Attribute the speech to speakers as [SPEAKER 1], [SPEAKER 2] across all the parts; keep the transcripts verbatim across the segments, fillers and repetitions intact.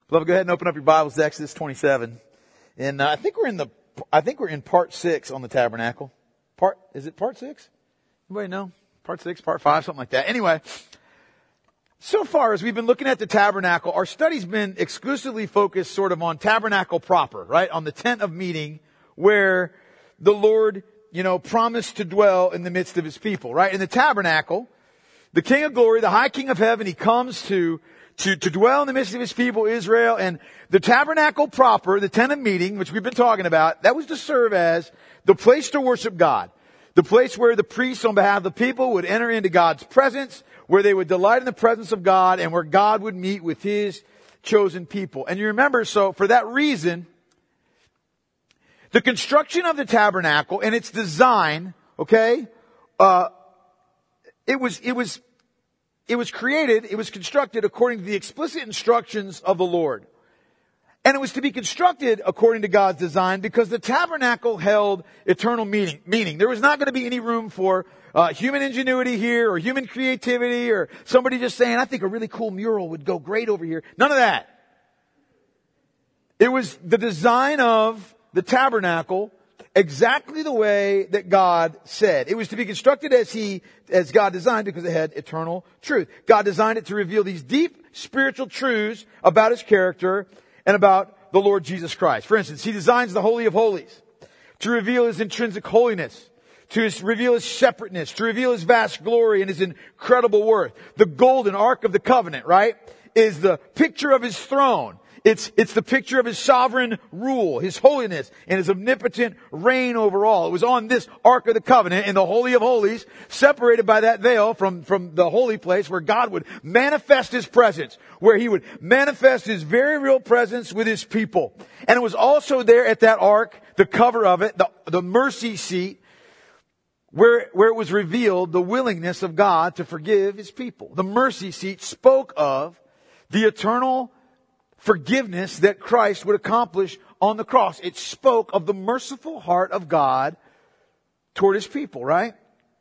[SPEAKER 1] Beloved, go ahead and open up your Bibles to Exodus twenty-seven. And uh, I think we're in the, I think we're in part six on the tabernacle. Part, is it part six? Anybody know? Part six, part five, something like that. Anyway, so far as we've been looking at the tabernacle, our study's been exclusively focused sort of on tabernacle proper, right? On the tent of meeting where the Lord, you know, promised to dwell in the midst of his people, right? In the tabernacle, the King of glory, the high King of heaven, he comes to To, to dwell in the midst of his people, Israel, and the tabernacle proper, the tent of meeting, which we've been talking about, that was to serve as the place to worship God. The place where the priests on behalf of the people would enter into God's presence, where they would delight in the presence of God, and where God would meet with his chosen people. And you remember, so for that reason, the construction of the tabernacle and its design, okay, uh, it was, it was, It was created, it was constructed according to the explicit instructions of the Lord. And it was to be constructed according to God's design because the tabernacle held eternal meaning. Meaning, there was not going to be any room for uh, human ingenuity here or human creativity or somebody just saying, I think a really cool mural would go great over here. None of that. It was the design of the tabernacle exactly the way that God said. It was to be constructed as he, as God designed because it had eternal truth. God designed it to reveal these deep spiritual truths about his character and about the Lord Jesus Christ. For instance, he designs the Holy of Holies to reveal his intrinsic holiness, to his, reveal his separateness, to reveal his vast glory and his incredible worth. The golden ark of the covenant, right, is the picture of his throne. It's, it's the picture of his sovereign rule, his holiness, and his omnipotent reign over all. It was on this Ark of the Covenant in the Holy of Holies, separated by that veil from, from the holy place where God would manifest his presence, where he would manifest his very real presence with his people. And it was also there at that Ark, the cover of it, the, the mercy seat, where, where it was revealed the willingness of God to forgive his people. The mercy seat spoke of the eternal forgiveness that Christ would accomplish on the cross. It spoke of the merciful heart of God toward his people, right?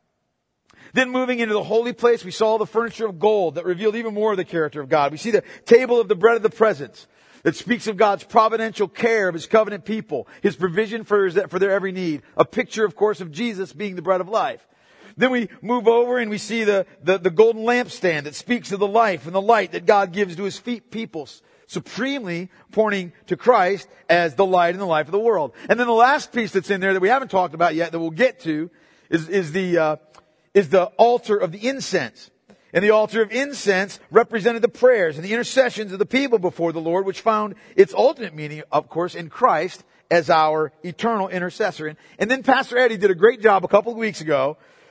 [SPEAKER 1] Then moving into the holy place, we saw the furniture of gold that revealed even more of the character of God. We see the table of the bread of the presence that speaks of God's providential care of his covenant people, his provision for, his, for their every need. A picture, of course, of Jesus being the bread of life. Then we move over and we see the, the, the golden lampstand that speaks of the life and the light that God gives to his feet, peoples, supremely pointing to Christ as the light and the life of the world. And then the last piece that's in there that we haven't talked about yet that we'll get to is, is the, uh, is the altar of the incense. And the altar of incense represented the prayers and the intercessions of the people before the Lord, which found its ultimate meaning, of course, in Christ as our eternal intercessor. And, and then Pastor Eddie did a great job a couple of weeks ago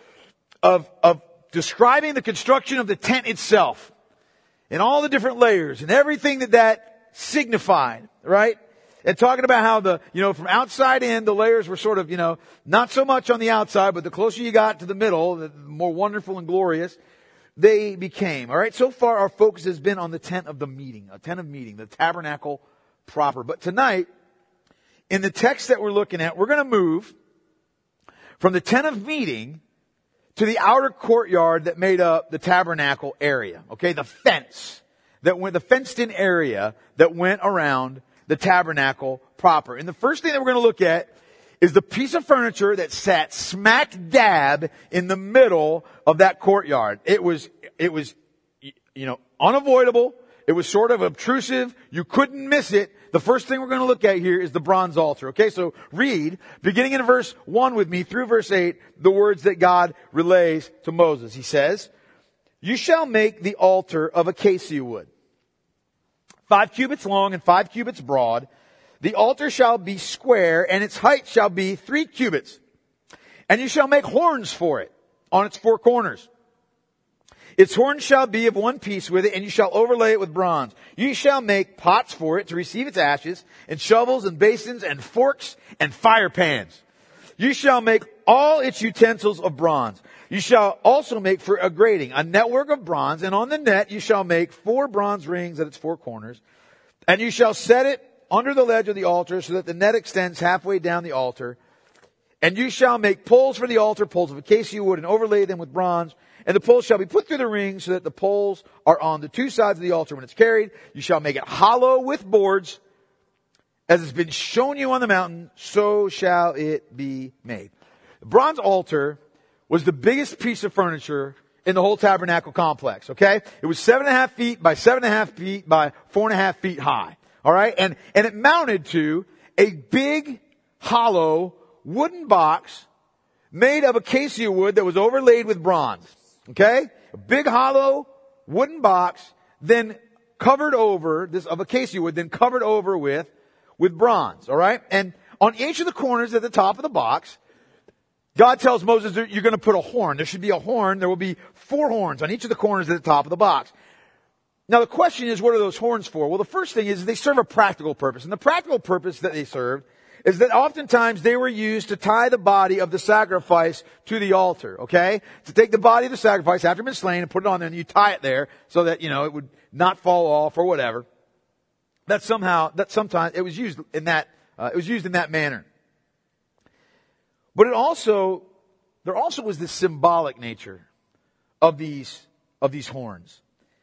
[SPEAKER 1] of, of describing the construction of the tent itself. And all the different layers and everything that that signified, right? And talking about how the, you know, from outside in, the layers were sort of, you know, not so much on the outside, but the closer you got to the middle, the more wonderful and glorious they became. All right. So far, our focus has been on the tent of the meeting, a tent of meeting, the tabernacle proper. But tonight, in the text that we're looking at, we're going to move from the tent of meeting to the outer courtyard that made up the tabernacle area. Okay, the fence that went, the fenced in area that went around the tabernacle proper. And the first thing that we're going to look at is the piece of furniture that sat smack dab in the middle of that courtyard. It was, it was, you know, unavoidable. It was sort of obtrusive. You couldn't miss it. The first thing we're going to look at here is the bronze altar. Okay, so read, beginning in verse one with me through verse eight, the words that God relays to Moses. He says, "You shall make the altar of acacia wood, five cubits long and five cubits broad. The altar shall be square, and its height shall be three cubits. And you shall make horns for it on its four corners. Its horns shall be of one piece with it, and you shall overlay it with bronze. You shall make pots for it to receive its ashes, and shovels and basins and forks and fire pans. You shall make all its utensils of bronze. You shall also make for a grating a network of bronze, and on the net you shall make four bronze rings at its four corners. And you shall set it under the ledge of the altar so that the net extends halfway down the altar. And you shall make poles for the altar, poles of acacia wood, and overlay them with bronze. And the poles shall be put through the ring so that the poles are on the two sides of the altar when it's carried. You shall make it hollow with boards. As has been shown you on the mountain, so shall it be made. The bronze altar was the biggest piece of furniture in the whole tabernacle complex, okay? It was seven and a half feet by seven and a half feet by four and a half feet high. All right? And, and it mounted to a big, hollow, wooden box made of acacia wood that was overlaid with bronze. Okay? A big, hollow, wooden box, then covered over, this of acacia wood, then covered over with, with bronze. All right? And on each of the corners at the top of the box, God tells Moses that you're going to put a horn. There should be a horn. There will be four horns on each of the corners at the top of the box. Now the question is, what are those horns for? Well, the first thing is they serve a practical purpose. And the practical purpose that they served is that oftentimes they were used to tie the body of the sacrifice to the altar, okay? To take the body of the sacrifice after it's been slain and put it on there and you tie it there so that, you know, it would not fall off or whatever. That somehow, that sometimes it was used in that, uh, it was used in that manner. But it also, there also was this symbolic nature of these, of these horns.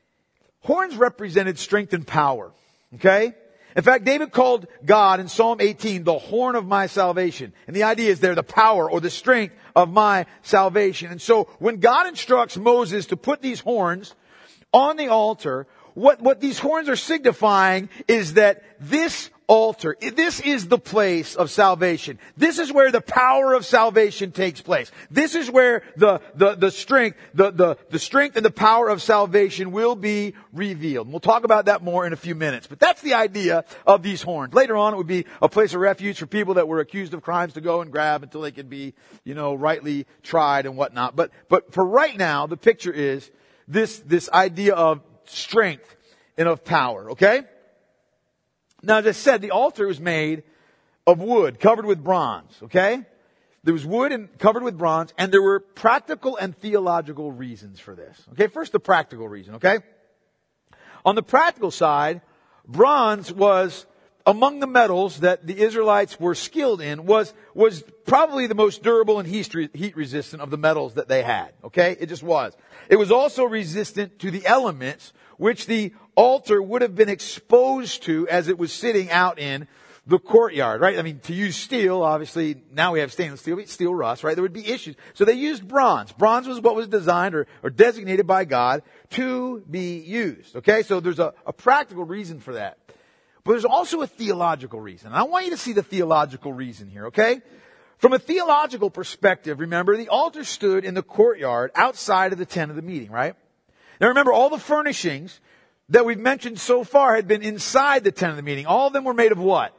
[SPEAKER 1] Horns represented strength and power. Okay? In fact, David called God in Psalm eighteen the horn of my salvation. And the idea is they're the power or the strength of my salvation. And so when God instructs Moses to put these horns on the altar, what, what these horns are signifying is that this altar, this is the place of salvation. This is where the power of salvation takes place. This is where the, the, the strength, the, the, the strength and the power of salvation will be revealed. And we'll talk about that more in a few minutes. But that's the idea of these horns. Later on, it would be a place of refuge for people that were accused of crimes to go and grab until they could be, you know, rightly tried and whatnot. But, but for right now, the picture is this, this idea of strength and of power, okay? Now, as I said, the altar was made of wood covered with bronze, okay? There was wood and covered with bronze, and there were practical and theological reasons for this. Okay, first the practical reason, okay? On the practical side, bronze was among the metals that the Israelites were skilled in, was, was probably the most durable and heat resistant of the metals that they had, okay? It just was. It was also resistant to the elements which the altar would have been exposed to as it was sitting out in the courtyard, right? I mean, to use steel, obviously, now we have stainless steel, but steel rust, right? There would be issues. So they used bronze. Bronze was what was designed or, or designated by God to be used, okay? So there's a, a practical reason for that. But there's also a theological reason. And I want you to see the theological reason here, okay? From a theological perspective, remember, the altar stood in the courtyard outside of the tent of the meeting, right? Now remember, all the furnishings that we've mentioned so far had been inside the tent of the meeting. All of them were made of what?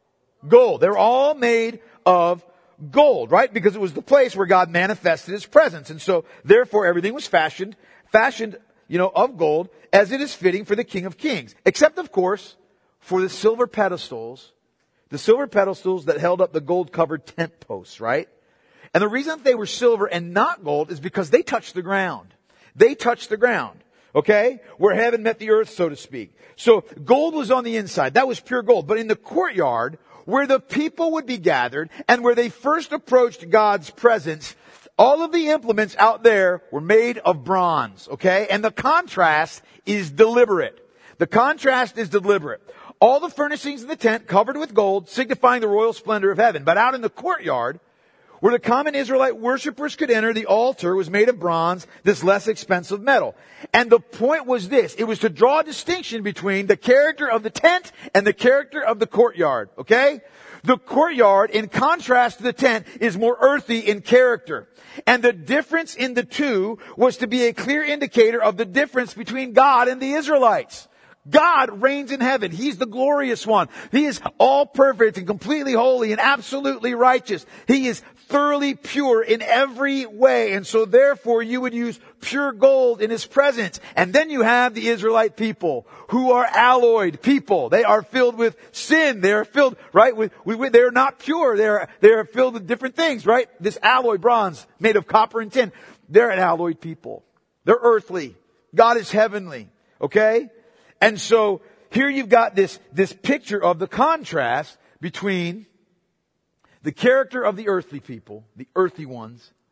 [SPEAKER 1] Gold. They were all made of gold, right? Because it was the place where God manifested His presence. And so, therefore, everything was fashioned, fashioned, you know, of gold as it is fitting for the King of Kings. Except, of course, for the silver pedestals, the silver pedestals that held up the gold-covered tent posts, right? And the reason that they were silver and not gold is because they touched the ground. They touched the ground. Okay? Where heaven met the earth, so to speak. So gold was on the inside. That was pure gold. But in the courtyard, where the people would be gathered and where they first approached God's presence, all of the implements out there were made of bronze. Okay? And the contrast is deliberate. The contrast is deliberate. All the furnishings in the tent covered with gold, signifying the royal splendor of heaven. But out in the courtyard, where the common Israelite worshipers could enter, the altar was made of bronze, this less expensive metal. And the point was this. It was to draw a distinction between the character of the tent and the character of the courtyard. Okay? The courtyard, in contrast to the tent, is more earthy in character. And the difference in the two was to be a clear indicator of the difference between God and the Israelites. God reigns in heaven. He's the glorious one. He is all perfect and completely holy and absolutely righteous. He is thoroughly pure in every way. And so therefore you would use pure gold in His presence. And then you have the Israelite people who are alloyed people. They are filled with sin. They are filled, right, with, with they're not pure. They're, they're filled with different things, right? This alloy bronze made of copper and tin. They're an alloyed people. They're earthly. God is heavenly. Okay? And so here you've got this, this picture of the contrast between the character of the earthly people, the earthy ones,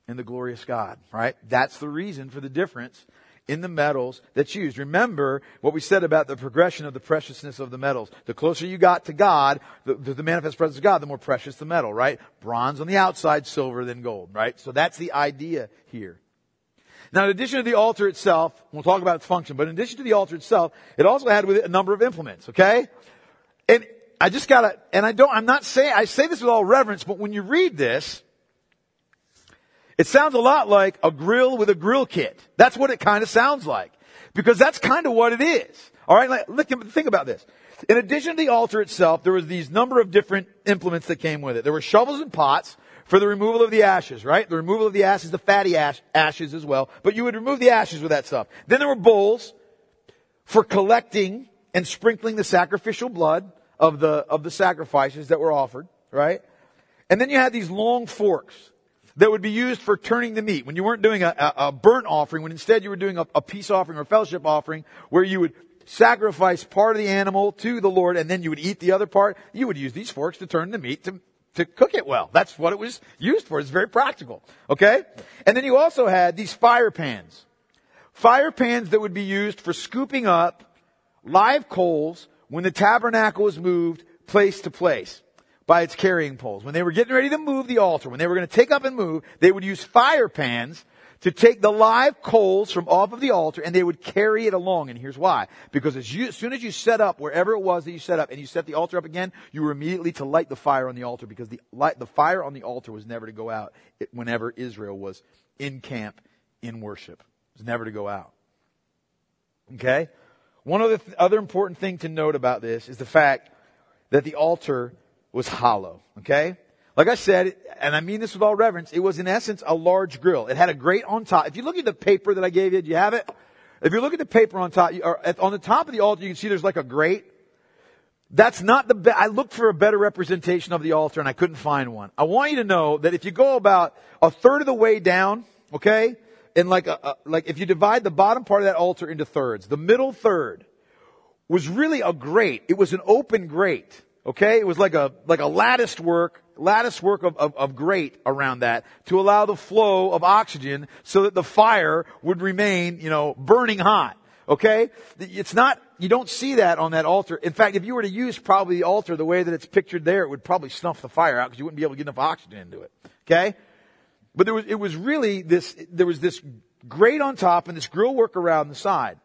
[SPEAKER 1] and the glorious God, right? That's the reason for the difference in the metals that's used. Remember what we said about the progression of the preciousness of the metals. The closer you got to God, the, the manifest presence of God, the more precious the metal, right? Bronze on the outside, silver then gold, right? So that's the idea here. Now, in addition to the altar itself, we'll talk about its function, but in addition to the altar itself, it also had with it a number of implements, okay? And I just gotta, and I don't, I'm not saying, I say this with all reverence, but when you read this, it sounds a lot like a grill with a grill kit. That's what it kind of sounds like. Because that's kind of what it is. Alright, like, look, think about this. In addition to the altar itself, there was these number of different implements that came with it. There were shovels and pots for the removal of the ashes, right? The removal of the ashes, the fatty ash, ashes as well. But you would remove the ashes with that stuff. Then there were bowls for collecting and sprinkling the sacrificial blood of the, of the sacrifices that were offered, right? And then you had these long forks that would be used for turning the meat. When you weren't doing a, a, a burnt offering, when instead you were doing a, a peace offering or fellowship offering, where you would sacrifice part of the animal to the Lord and then you would eat the other part, you would use these forks to turn the meat to, to cook it well. That's what it was used for. It's very practical. Okay? And then you also had these fire pans. Fire pans that would be used for scooping up live coals when the tabernacle was moved place to place by its carrying poles. When they were getting ready to move the altar, when they were going to take up and move, they would use fire pans to take the live coals from off of the altar and they would carry it along. And here's why. Because as, you, as soon as you set up wherever it was that you set up and you set the altar up again, you were immediately to light the fire on the altar, because the light, the fire on the altar was never to go out whenever Israel was in camp in worship. It was never to go out. Okay? One other, th- other important thing to note about this is the fact that the altar was hollow, okay? Like I said, and I mean this with all reverence, it was in essence a large grill. It had a grate on top. If you look at the paper that I gave you, do you have it? If you look at the paper on top, or at, on the top of the altar, you can see there's like a grate. That's not the be- I looked for a better representation of the altar and I couldn't find one. I want you to know that if you go about a third of the way down, okay, and like a, a like if you divide the bottom part of that altar into thirds, the middle third was really a grate. It was an open grate. Okay, it was like a like a latticed work, lattice work of, of, of grate around that to allow the flow of oxygen so that the fire would remain, you know, burning hot. Okay, it's not, you don't see that on that altar. In fact, if you were to use probably the altar the way that it's pictured there, it would probably snuff the fire out because you wouldn't be able to get enough oxygen into it. Okay, but there was it was really this. There was this grate on top and this grill work around the side,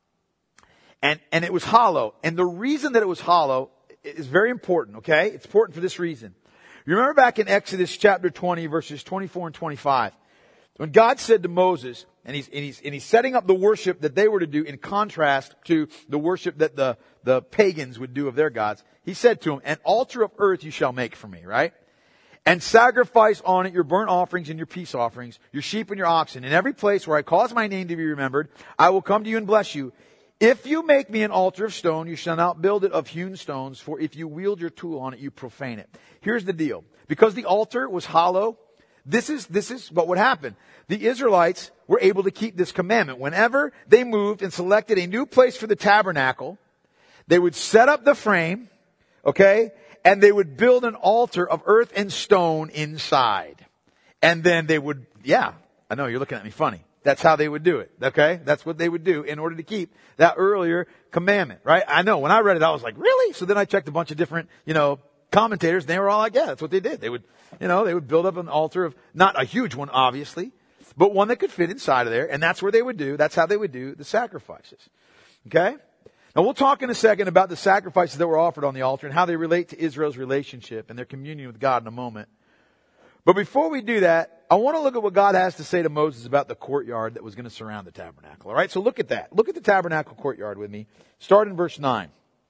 [SPEAKER 1] and and it was hollow. And the reason that it was hollow is very important, okay? It's important for this reason. You remember back in Exodus chapter twenty, verses twenty-four and twenty-five, when God said to Moses, and he's, and he's, and he's setting up the worship that they were to do in contrast to the worship that the, the pagans would do of their gods. He said to him, an altar of earth you shall make for me, right? And sacrifice on it your burnt offerings and your peace offerings, your sheep and your oxen. In every place where I cause my name to be remembered, I will come to you and bless you. If you make me an altar of stone, you shall not build it of hewn stones, for if you wield your tool on it, you profane it. Here's the deal. Because the altar was hollow, this is, this is what would happen. The Israelites were able to keep this commandment. Whenever they moved and selected a new place for the tabernacle, they would set up the frame, okay, and they would build an altar of earth and stone inside. And then they would, yeah, I know you're looking at me funny. That's how they would do it, okay? That's what they would do in order to keep that earlier commandment, right? I know, when I read it, I was like, really? So then I checked a bunch of different, you know, commentators, and they were all like, yeah, that's what they did. They would, you know, they would build up an altar of, not a huge one, obviously, but one that could fit inside of there, and that's where they would do, that's how they would do the sacrifices, okay? Now we'll talk in a second about the sacrifices that were offered on the altar and how they relate to Israel's relationship and their communion with God in a moment. But before we do that, I want to look at what God has to say to Moses about the courtyard that was going to surround the tabernacle. All right, so look at that. Look at the tabernacle courtyard with me. Start in verse nine.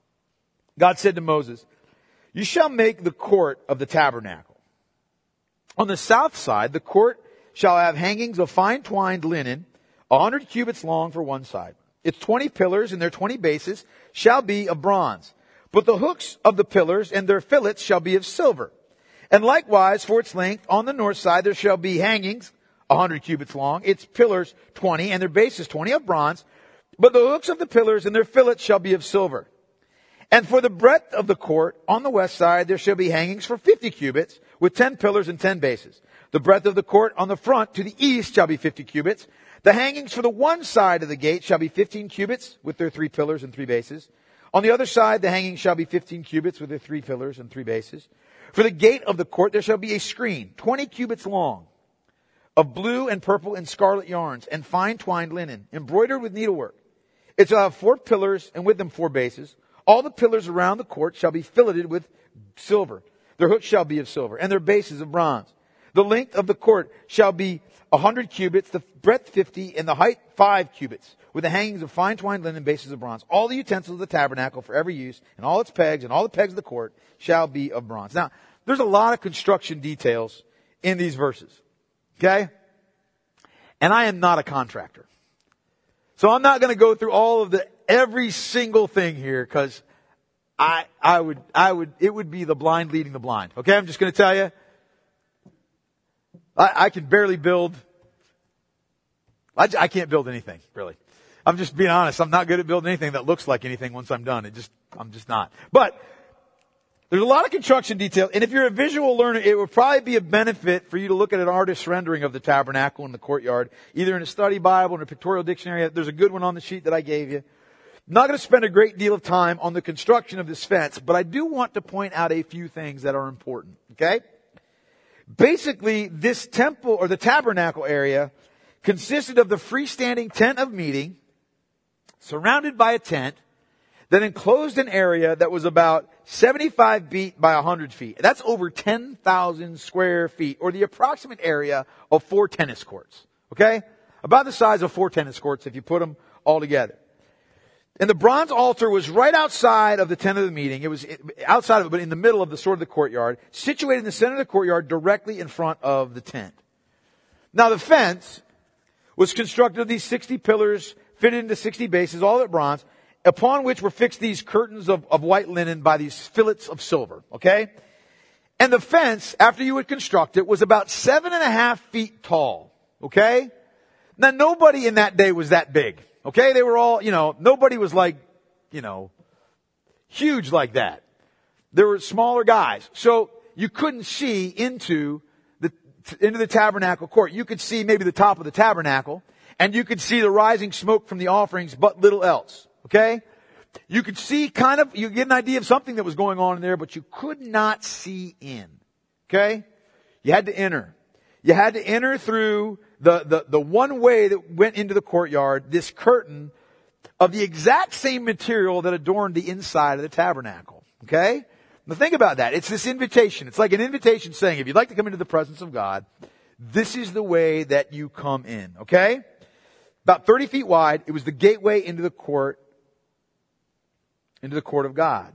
[SPEAKER 1] God said to Moses, you shall make the court of the tabernacle. On the south side, the court shall have hangings of fine twined linen, a hundred cubits long for one side. Its twenty pillars and their twenty bases shall be of bronze. But the hooks of the pillars and their fillets shall be of silver. And likewise, for its length, on the north side, there shall be hangings, a hundred cubits long, its pillars twenty, and their bases twenty of bronze. But the hooks of the pillars and their fillets shall be of silver. And for the breadth of the court, on the west side, there shall be hangings for fifty cubits, with ten pillars and ten bases. The breadth of the court on the front to the east shall be fifty cubits. The hangings for the one side of the gate shall be fifteen cubits, with their three pillars and three bases. On the other side, the hangings shall be fifteen cubits, with their three pillars and three bases. For the gate of the court, there shall be a screen, twenty cubits long, of blue and purple and scarlet yarns, and fine twined linen, embroidered with needlework. It shall have four pillars, and with them four bases. All the pillars around the court shall be filleted with silver. Their hooks shall be of silver, and their bases of bronze. The length of the court shall be a hundred cubits, the breadth fifty, and the height five cubits, with the hangings of fine twined linen, bases of bronze. All the utensils of the tabernacle for every use, and all its pegs, and all the pegs of the court shall be of bronze. Now, there's a lot of construction details in these verses. Okay? And I am not a contractor. So I'm not going to go through all of the, every single thing here, because I, I would, I would, it would be the blind leading the blind. Okay? I'm just going to tell you, I, I can barely build, I, I can't build anything, really. I'm just being honest. I'm not good at building anything that looks like anything once I'm done. It just, I'm just not. But, there's a lot of construction detail, and if you're a visual learner, it would probably be a benefit for you to look at an artist's rendering of the tabernacle in the courtyard, either in a study Bible or in a pictorial dictionary. There's a good one on the sheet that I gave you. I'm not going to spend a great deal of time on the construction of this fence, but I do want to point out a few things that are important, okay? Basically, this temple, or the tabernacle area, consisted of the freestanding tent of meeting, surrounded by a tent, that enclosed an area that was about seventy-five feet by one hundred feet. That's over ten thousand square feet, or the approximate area of four tennis courts. Okay? About the size of four tennis courts if you put them all together. And the bronze altar was right outside of the tent of the meeting. It was outside of it, but in the middle of the sort of the courtyard, situated in the center of the courtyard, directly in front of the tent. Now the fence was constructed of these sixty pillars, fitted into sixty bases, all at bronze, upon which were fixed these curtains of, of white linen by these fillets of silver. Okay? And the fence, after you would construct it, was about seven and a half feet tall. Okay? Now nobody in that day was that big. Okay? They were all, you know, nobody was like, you know, huge like that. There were smaller guys. So you couldn't see into the, into the tabernacle court. You could see maybe the top of the tabernacle, and you could see the rising smoke from the offerings, but little else. Okay? You could see kind of, you get an idea of something that was going on in there, but you could not see in. Okay? You had to enter. You had to enter through the, the, the one way that went into the courtyard, this curtain of the exact same material that adorned the inside of the tabernacle. Okay? Now think about that. It's this invitation. It's like an invitation saying, if you'd like to come into the presence of God, this is the way that you come in. Okay? About thirty feet wide. It was the gateway into the court, into the court of God.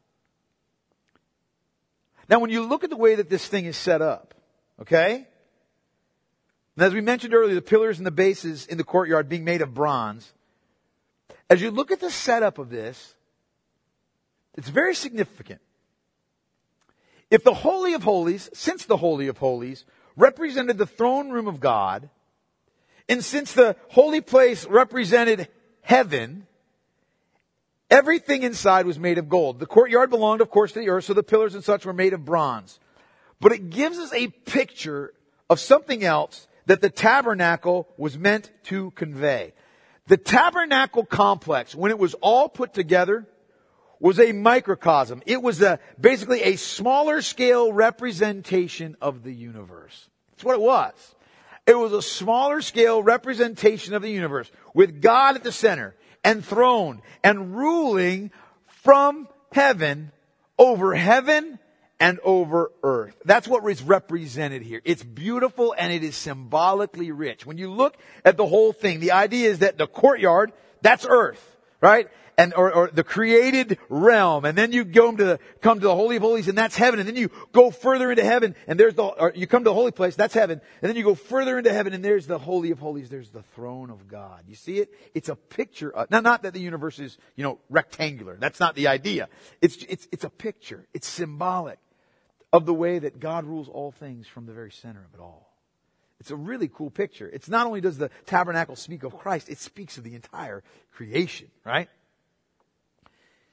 [SPEAKER 1] Now when you look at the way that this thing is set up, okay? And as we mentioned earlier, the pillars and the bases in the courtyard being made of bronze. As you look at the setup of this, it's very significant. If the Holy of Holies, since the Holy of Holies represented the throne room of God, and since the holy place represented heaven, everything inside was made of gold. The courtyard belonged, of course, to the earth, so the pillars and such were made of bronze. But it gives us a picture of something else that the tabernacle was meant to convey. The tabernacle complex, when it was all put together, was a microcosm. It was a, basically a smaller scale representation of the universe. That's what it was. It was a smaller scale representation of the universe, with God at the center, enthroned and ruling from heaven, over heaven and over earth. That's what is represented here. It's beautiful and it is symbolically rich. When you look at the whole thing, the idea is that the courtyard, that's earth, right? And, or, or the created realm. And then you go to the, come to the Holy of Holies, and that's heaven. And then you go further into heaven, and there's the, or you come to the holy place, that's heaven. And then you go further into heaven, and there's the Holy of Holies, there's the throne of God. You see it? It's a picture of, now not that the universe is, you know, rectangular. That's not the idea. It's, it's, it's a picture. It's symbolic of the way that God rules all things from the very center of it all. It's a really cool picture. It's not only does the tabernacle speak of Christ, it speaks of the entire creation, right?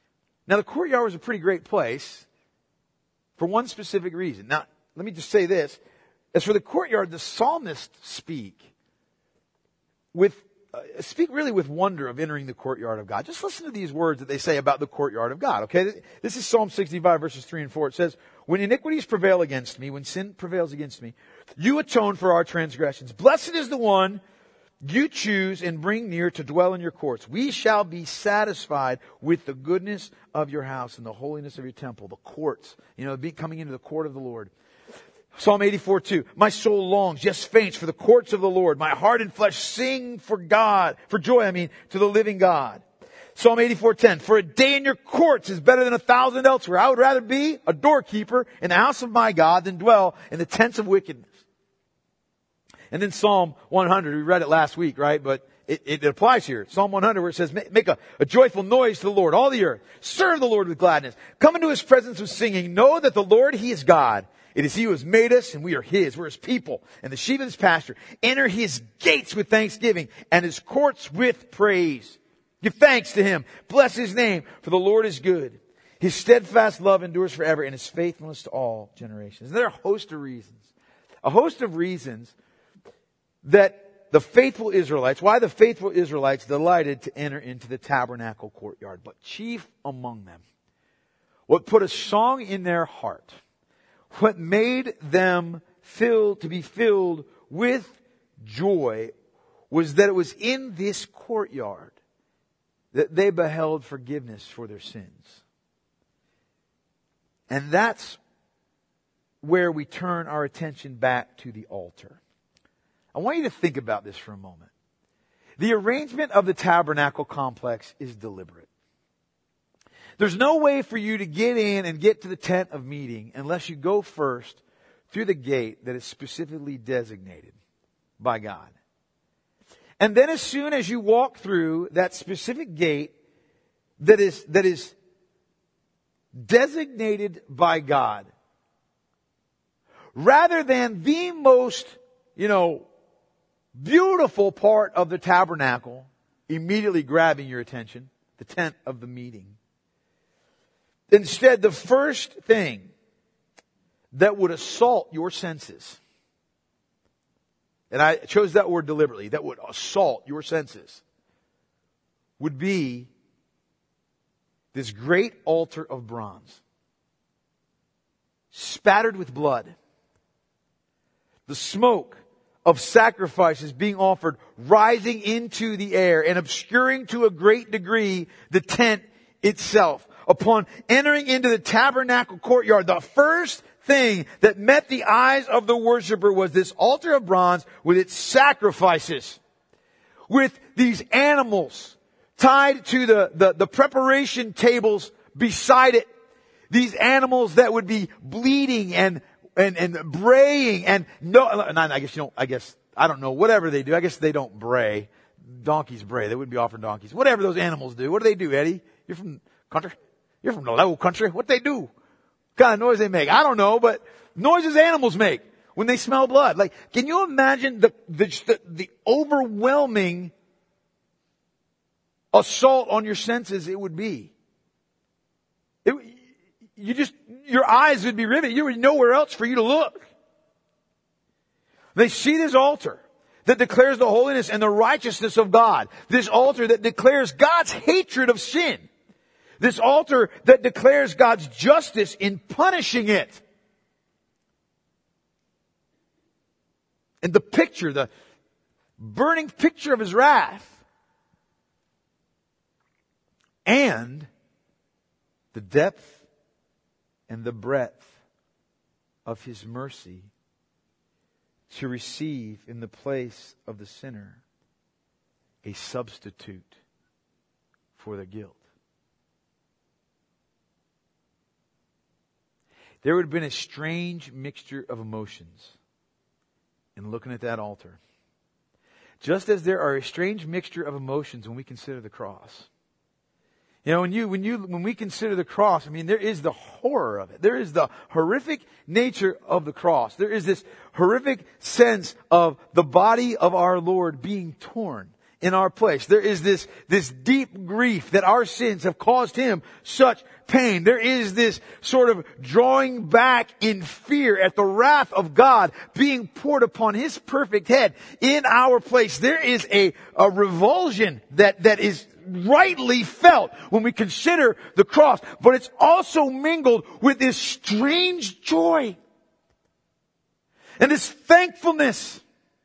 [SPEAKER 1] Now, the courtyard was a pretty great place for one specific reason. Now, let me just say this. As for the courtyard, the psalmists speak with, uh, speak really with wonder of entering the courtyard of God. Just listen to these words that they say about the courtyard of God, okay? This is Psalm sixty-five, verses three and four. It says, when iniquities prevail against me, when sin prevails against me, you atone for our transgressions. Blessed is the one you choose and bring near to dwell in your courts. We shall be satisfied with the goodness of your house and the holiness of your temple, the courts, you know, be coming into the court of the Lord. Psalm eighty-four, two. My soul longs, yes, faints for the courts of the Lord. My heart and flesh sing for God, for joy, I mean, to the living God. Psalm eighty-four, ten. For a day in your courts is better than a thousand elsewhere. I would rather be a doorkeeper in the house of my God than dwell in the tents of wickedness. And then Psalm one hundred, we read it last week, right? But it, it applies here. Psalm one hundred where it says, make a, a joyful noise to the Lord, all the earth. Serve the Lord with gladness. Come into His presence with singing. Know that the Lord, He is God. It is He who has made us, and we are His. We're His people, and the sheep of His pasture. Enter His gates with thanksgiving, and His courts with praise. Give thanks to Him. Bless His name, for the Lord is good. His steadfast love endures forever, and His faithfulness to all generations. And there are a host of reasons. A host of reasons that the faithful Israelites, why the faithful Israelites delighted to enter into the tabernacle courtyard. But chief among them, what put a song in their heart, what made them filled to be filled with joy, was that it was in this courtyard that they beheld forgiveness for their sins. And that's where we turn our attention back to the altar. I want you to think about this for a moment. The arrangement of the tabernacle complex is deliberate. There's no way for you to get in and get to the tent of meeting unless you go first through the gate that is specifically designated by God. And then as soon as you walk through that specific gate that is, that is designated by God, rather than the most, you know, beautiful part of the tabernacle immediately grabbing your attention, the tent of the meeting, instead, the first thing that would assault your senses, and I chose that word deliberately, that would assault your senses, would be this great altar of bronze, spattered with blood. The smoke of sacrifices being offered rising into the air and obscuring to a great degree the tent itself. Upon entering into the tabernacle courtyard, the first thing that met the eyes of the worshiper was this altar of bronze with its sacrifices, with these animals tied to the, the, the preparation tables beside it. These animals that would be bleeding and and and braying and no, I guess you don't, I guess, I don't know, whatever they do. I guess they don't bray. Donkeys bray. They wouldn't be offering donkeys. Whatever those animals do. What do they do, Eddie? You're from country? You're from the low country. What they do? What kind of noise they make? I don't know, but noises animals make when they smell blood. Like, can you imagine the, the, the, the overwhelming assault on your senses it would be? It, you just, your eyes would be riveted. You would nowhere else for you to look. They see this altar that declares the holiness and the righteousness of God. This altar that declares God's hatred of sin. This altar that declares God's justice in punishing it. And the picture, the burning picture of His wrath. And the depth and the breadth of His mercy to receive in the place of the sinner a substitute for the guilt. There would have been a strange mixture of emotions in looking at that altar. Just as there are a strange mixture of emotions when we consider the cross. You know, when you, when you, when we consider the cross, I mean, there is the horror of it. There is the horrific nature of the cross. There is this horrific sense of the body of our Lord being torn in our place. There is this, this deep grief that our sins have caused him such pain. There is this sort of drawing back in fear at the wrath of God being poured upon his perfect head in our place. There is a, a revulsion that, that is rightly felt when we consider the cross, but it's also mingled with this strange joy and this thankfulness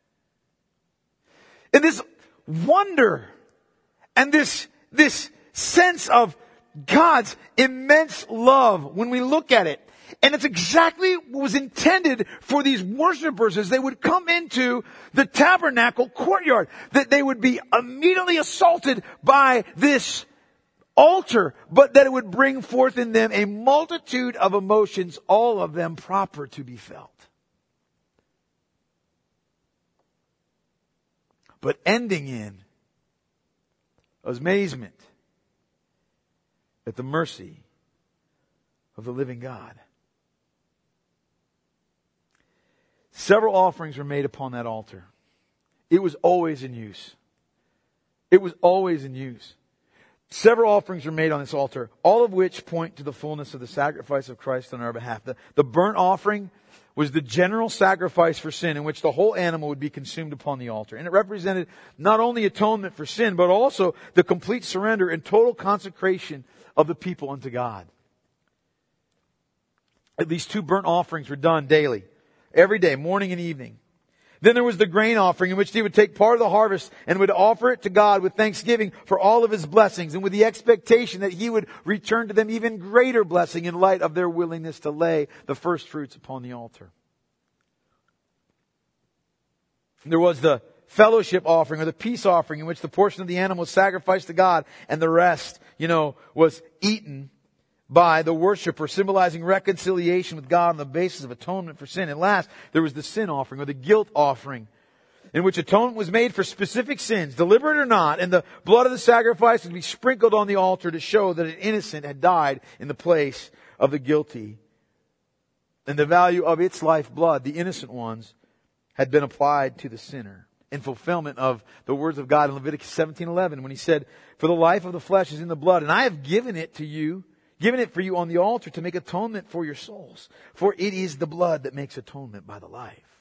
[SPEAKER 1] and this wonder and this, this sense of God's immense love when we look at it. And it's exactly what was intended for these worshipers as they would come into the tabernacle courtyard. That they would be immediately assaulted by this altar, but that it would bring forth in them a multitude of emotions, all of them proper to be felt. But ending in amazement at the mercy of the living God. Several offerings were made upon that altar. It was always in use. It was always in use. Several offerings were made on this altar, all of which point to the fullness of the sacrifice of Christ on our behalf. The, the burnt offering was the general sacrifice for sin in which the whole animal would be consumed upon the altar. And it represented not only atonement for sin, but also the complete surrender and total consecration of the people unto God. At least two burnt offerings were done daily, every day, morning and evening. Then there was the grain offering in which he would take part of the harvest and would offer it to God with thanksgiving for all of his blessings and with the expectation that he would return to them even greater blessing in light of their willingness to lay the first fruits upon the altar. There was the fellowship offering or the peace offering in which the portion of the animal was sacrificed to God and the rest, you know, was eaten by the worshiper, symbolizing reconciliation with God on the basis of atonement for sin. And last, there was the sin offering or the guilt offering, in which atonement was made for specific sins, deliberate or not, and the blood of the sacrifice would be sprinkled on the altar to show that an innocent had died in the place of the guilty. And the value of its lifeblood, the innocent ones, had been applied to the sinner. In fulfillment of the words of God in Leviticus seventeen eleven, when he said, "For the life of the flesh is in the blood, and I have given it to you, given it for you on the altar to make atonement for your souls. For it is the blood that makes atonement by the life."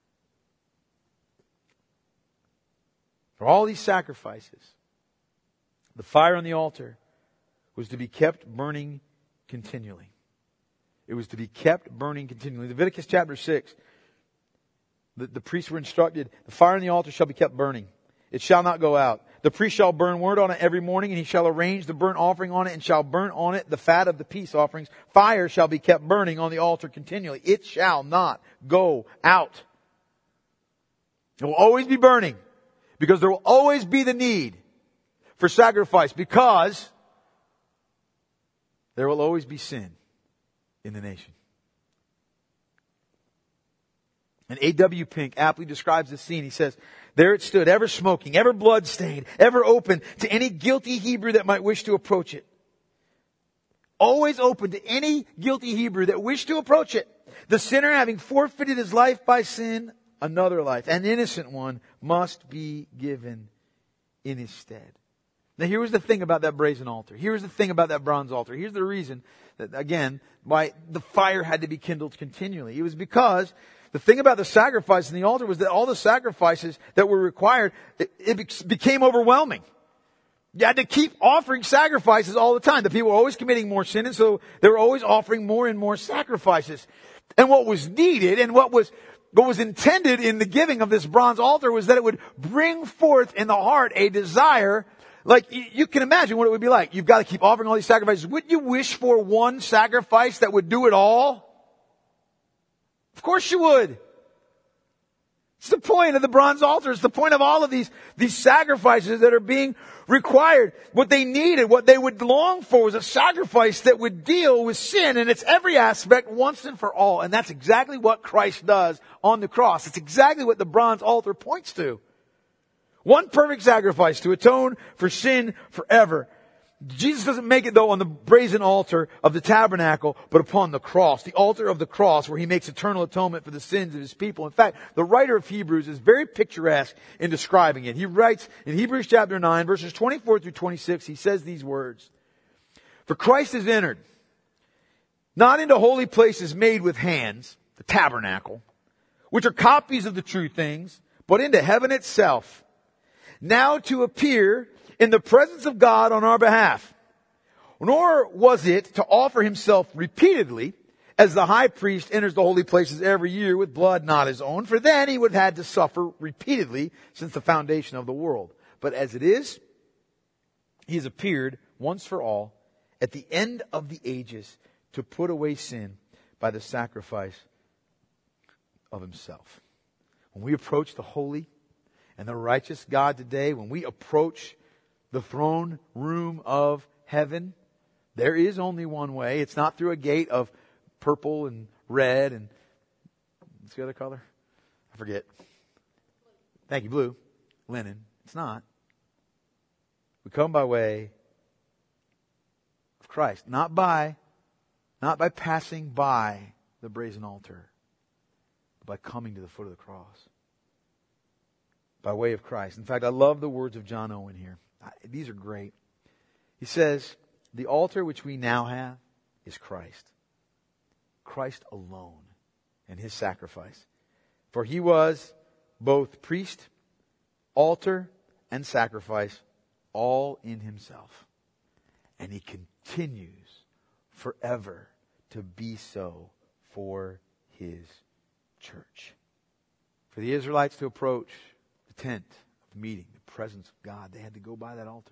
[SPEAKER 1] For all these sacrifices, the fire on the altar was to be kept burning continually. It was to be kept burning continually. Leviticus chapter six, the, the priests were instructed, the fire on the altar shall be kept burning. It shall not go out. The priest shall burn word on it every morning, and he shall arrange the burnt offering on it, and shall burn on it the fat of the peace offerings. Fire shall be kept burning on the altar continually. It shall not go out. It will always be burning, because there will always be the need for sacrifice, because there will always be sin in the nation. And A W Pink aptly describes this scene. He says, "There it stood, ever smoking, ever blood-stained, ever open to any guilty Hebrew that might wish to approach it." Always open to any guilty Hebrew that wished to approach it. The sinner, having forfeited his life by sin, another life, an innocent one, must be given in his stead. Now here was the thing about that brazen altar. Here's the thing about that bronze altar. Here's the reason that, again, why the fire had to be kindled continually. It was because the thing about the sacrifice in the altar was that all the sacrifices that were required, it, it became overwhelming. You had to keep offering sacrifices all the time. The people were always committing more sin, and so they were always offering more and more sacrifices. And what was needed and what was what was intended in the giving of this bronze altar was that it would bring forth in the heart a desire. Like, you can imagine what it would be like. You've got to keep offering all these sacrifices. Wouldn't you wish for one sacrifice that would do it all? Of course you would. It's the point of the bronze altar. It's the point of all of these, these sacrifices that are being required. What they needed, what they would long for was a sacrifice that would deal with sin in its every aspect once and for all. And that's exactly what Christ does on the cross. It's exactly what the bronze altar points to. One perfect sacrifice to atone for sin forever. Jesus doesn't make it though on the brazen altar of the tabernacle, but upon the cross, the altar of the cross where he makes eternal atonement for the sins of his people. In fact, the writer of Hebrews is very picturesque in describing it. He writes in Hebrews chapter nine, verses twenty-four through twenty-six, he says these words, "For Christ has entered, not into holy places made with hands, the tabernacle, which are copies of the true things, but into heaven itself, now to appear in the presence of God on our behalf. Nor was it to offer himself repeatedly, as the high priest enters the holy places every year with blood not his own, for then he would have had to suffer repeatedly since the foundation of the world. But as it is, he has appeared once for all at the end of the ages to put away sin by the sacrifice of himself." When we approach the holy and the righteous God today, when we approach the throne room of heaven, there is only one way. It's not through a gate of purple and red and what's the other color? I forget. Thank you, blue. Linen. It's not. We come by way of Christ. Not by, not by passing by the brazen altar, but by coming to the foot of the cross. By way of Christ. In fact, I love the words of John Owen here. These are great. He says, "The altar which we now have is Christ. Christ alone and his sacrifice. For he was both priest, altar, and sacrifice all in himself. And he continues forever to be so for his church." For the Israelites to approach the tent of meeting, the presence of God, they had to go by that altar.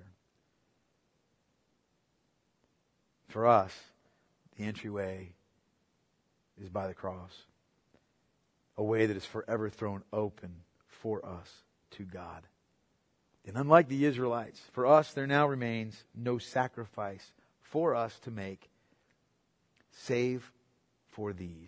[SPEAKER 1] For us, the entryway is by the cross. A way that is forever thrown open for us to God. And unlike the Israelites, for us there now remains no sacrifice for us to make save for these.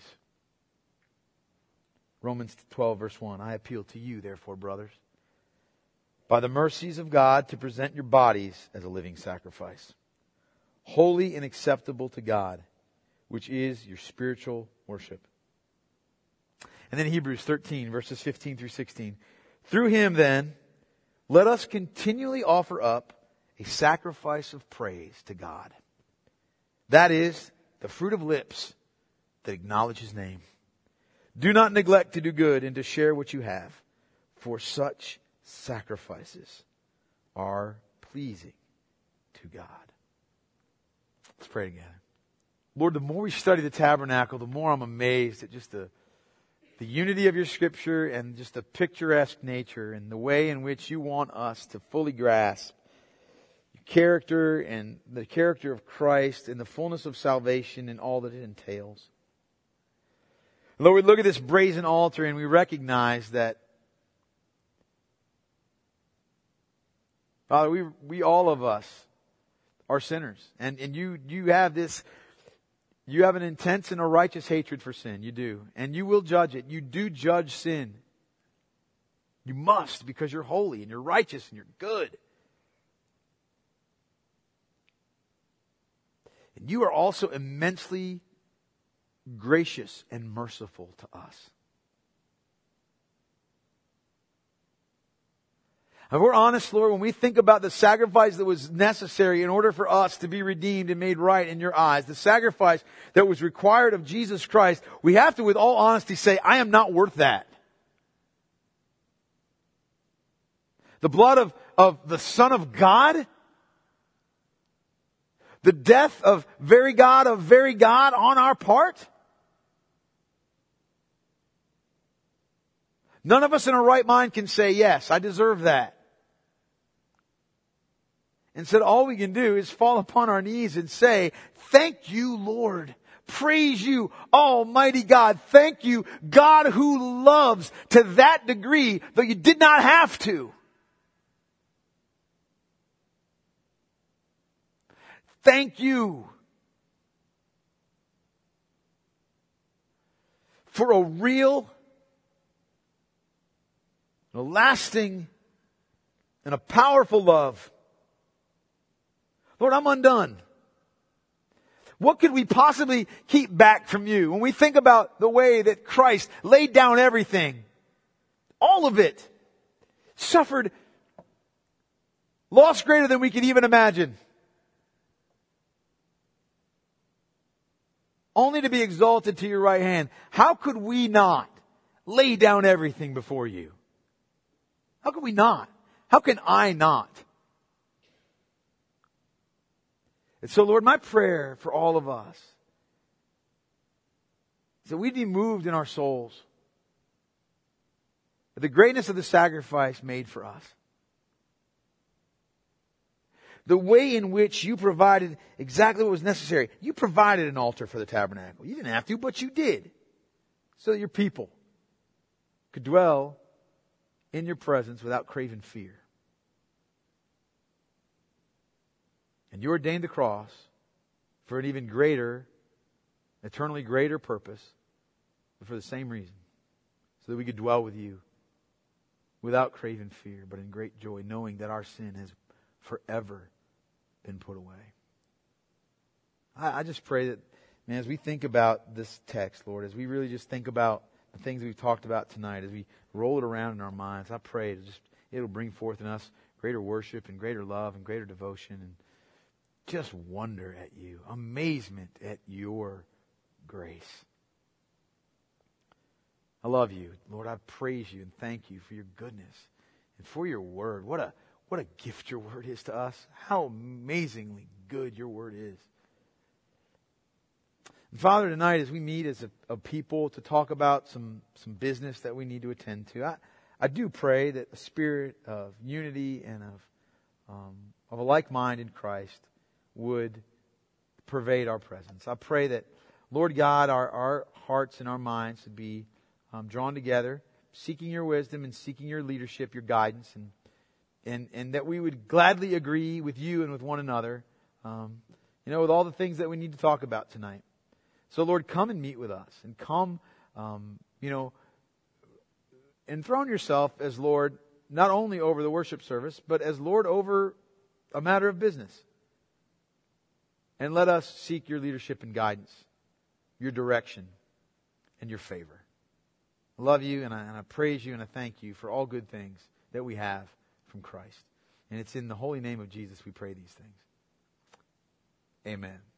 [SPEAKER 1] Romans twelve verse one, "I appeal to you, therefore, brothers, by the mercies of God, to present your bodies as a living sacrifice, holy and acceptable to God, which is your spiritual worship." And then Hebrews thirteen, verses fifteen through sixteen. "Through him then, let us continually offer up a sacrifice of praise to God. That is the fruit of lips that acknowledge his name. Do not neglect to do good and to share what you have, for such sacrifices are pleasing to God." Let's pray together. Lord, the more we study the tabernacle, the more I'm amazed at just the, the unity of your Scripture and just the picturesque nature and the way in which you want us to fully grasp your character and the character of Christ and the fullness of salvation and all that it entails. Lord, we look at this brazen altar and we recognize that, Father, we we all of us are sinners. And and you you have this, you have an intense and a righteous hatred for sin. You do. And you will judge it. You do judge sin. You must, because you're holy and you're righteous and you're good. And you are also immensely gracious and merciful to us. If we're honest, Lord, when we think about the sacrifice that was necessary in order for us to be redeemed and made right in your eyes, the sacrifice that was required of Jesus Christ, we have to, with all honesty, say, I am not worth that. The blood of, of the Son of God, the death of very God of very God on our part. None of us in our right mind can say, yes, I deserve that. Instead, all we can do is fall upon our knees and say, thank you, Lord. Praise you, Almighty God. Thank you, God who loves to that degree, though you did not have to. Thank you for a real, a lasting, and a powerful love. Lord, I'm undone. What could we possibly keep back from you? When we think about the way that Christ laid down everything, all of it, suffered loss greater than we could even imagine, only to be exalted to your right hand. How could we not lay down everything before you? How could we not? How can I not? And so, Lord, my prayer for all of us is that we'd be moved in our souls at the greatness of the sacrifice made for us. The way in which you provided exactly what was necessary. You provided an altar for the tabernacle. You didn't have to, but you did. So that your people could dwell in your presence without craving fear. And you ordained the cross for an even greater, eternally greater purpose, but for the same reason. So that we could dwell with you without craving fear, but in great joy, knowing that our sin has forever been put away. I, I just pray that, man, as we think about this text, Lord, as we really just think about the things we've talked about tonight, as we roll it around in our minds, I pray it just it'll bring forth in us greater worship and greater love and greater devotion and just wonder at you, amazement at your grace. I love you, Lord. I praise you and thank you for your goodness and for your word. What a what a gift your word is to us. How amazingly good your word is. And Father, tonight as we meet as a, a people to talk about some, some business that we need to attend to, I, I do pray that a spirit of unity and of, um, of a like mind in Christ would pervade our presence. I pray that, Lord God, our, our hearts and our minds would be um, drawn together, seeking your wisdom and seeking your leadership, your guidance, and and and that we would gladly agree with you and with one another, um, you know, with all the things that we need to talk about tonight. So, Lord, come and meet with us, and come, um, you know, enthrone yourself as Lord, not only over the worship service, but as Lord over a matter of business. And let us seek your leadership and guidance, your direction, and your favor. I love you, and I, and I praise you, and I thank you for all good things that we have from Christ. And it's in the holy name of Jesus we pray these things. Amen.